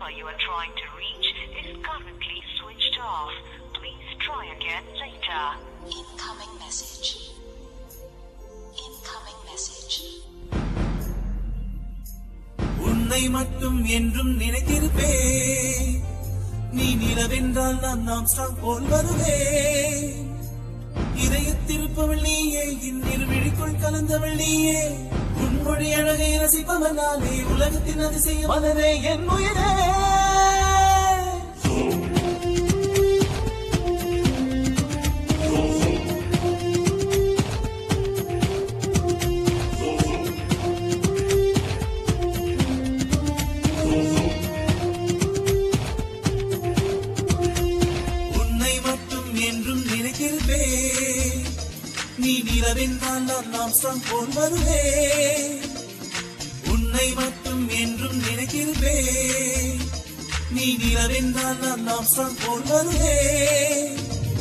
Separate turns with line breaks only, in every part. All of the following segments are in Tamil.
number you are trying to reach is currently switched off. Please try again later. Incoming message. Incoming message.
உன்னை மட்டும் என்றும் நினைத்திருப்பேன். நீ நிலவென்றால் நான் ஆம்ஸ்ட்ராங் போல் வருவேன். இதயத்திருப்பவள் நீயே, இன்னிரு விழிக்குள் கலந்தவள் நீயே. உன்மொழி அழகை ரசிப்பவன் நானே, உலகத்தின் அதிசயம் மலரே என் உயிரே. உன்னை மட்டும் என்றும் நினைத்திருப்பேன். நீ நிலவென்றால் நான் ஆம்ஸ்ட்ராங் போல் வருவேன். உன்னை மட்டும் என்றும் நினைத்திருப்பேன். நீ நிலவென்றால் நான் ஆம்ஸ்ட்ராங் போல் வருவேன்.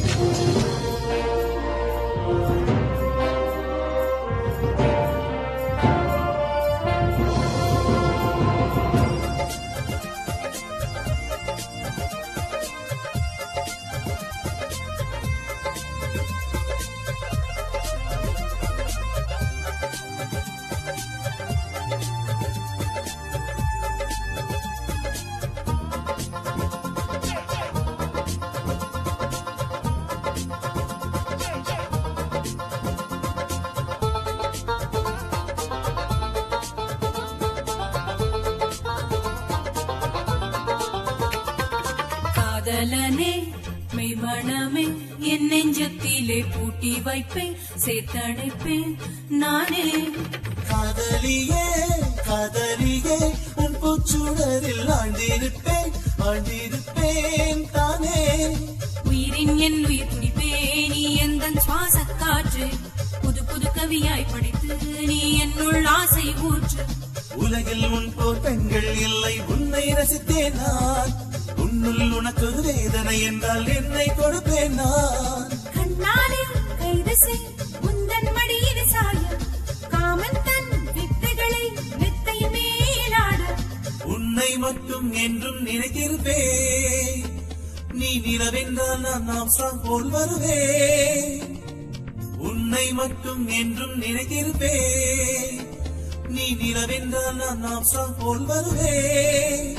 காதலனே மெய்மணமே என் நெஞ்சத்திலே பூட்டி வைப்பேன், சேர்த்தடைப்பேன் நானே.
காதலியே காதலியே உன் பூச்சுடரில் ஆண்டிருப்பேன், ஆண்டிருப்பேன் தானே.
உயிரின் என் உயிர் துடிப்பேன், நீ எந்தன் சுவாச காற்று. புது புது கவியாய் படித்து நீ என்னுள் ஆசை ஊற்று.
உலகில் உன் போர் பெண்கள் இல்லை, உன்னை ரசித்தேன் நான். உன்னுள் உனக்கு வேதனை என்றால் என்னை கொடுப்பேன் நான்.
கண்ணாலே கைது செய் உந்தன் மடியின் சாய, காமன் தன் வித்தைகளை நெத்தை மேலாட.
உன்னை மட்டும் என்றும் நினைத்திருப்பேன். நீ நிலவென்றால் நான் ஆம்ஸ்ட்ராங் போல் வருவேன். உன்னை மட்டும் என்றும் நினைத்திருப்பேன். நீ நிலவென்றால் நான் ஆம்ஸ்ட்ராங் போல் வருவேன்.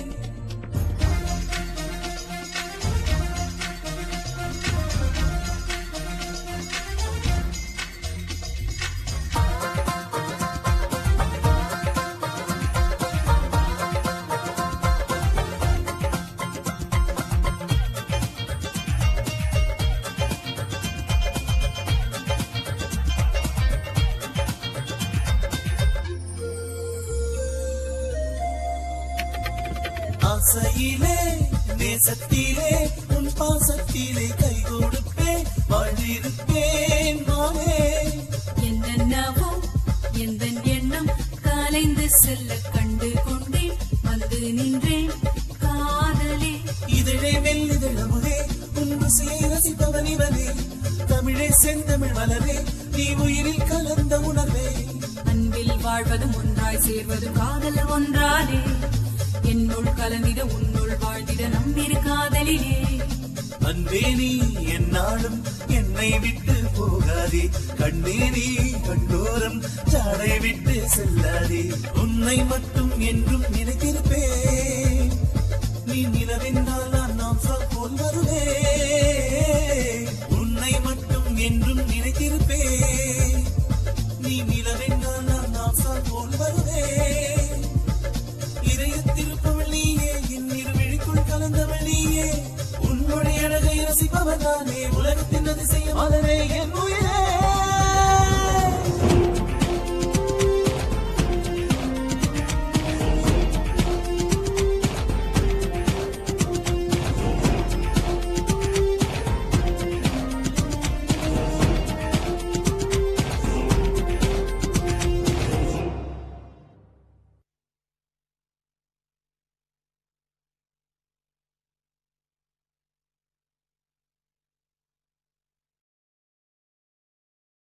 ஆசையிலே நேசத்திலே உன் பாசத்திலே கை கொடுப்பேன், வாழ்ந்திருப்பேன் நானே.
என்னவோ எந்த எண்ணம் கலைந்து செல்ல கண்டு கொண்டேன், வந்து நின்றேன் காதலே.
இதழே மெல்லிதழமுதே உன் ருசியை ரசிப்பவன் இவனே. தமிழே செந்தமிழ் மலரே, நீ உயிரில் கலந்த உணர்வே.
அன்பில் வாழ்வதும் ஒன்றாய் சேர்வதும் காதல் ஒன்றாலே. என்னுள் கலந்திட உன்னுள் வாழ்ந்திட நம்பிரு காதலிலே.
அன்பே நீ என்னாலும் என்னை விட்டு போகாதே, கண்ணே நீ கண்டோரம் ஜாடை விட்டு செல்லாதே. உன்னை மட்டும் என்றும் நினைத்திருப்பேன். நீ நிலவென்றால் நான் ஆம்ஸ்ட்ராங் போல் வருவேன். உன்னை மட்டும் என்றும் நினைத்திருப்பேன். நீ நிலவென்றால் நான் ஆம்ஸ்ட்ராங் போல் வருவேன். இதயத்திருப்பவள் நீயே, இன்னிரு விழிக்குள் கலந்தவள் நீயே. உன்னுடைய அழகை ரசிப்பவன் நானே, உலகத்தின் அதிசயம் மலரே.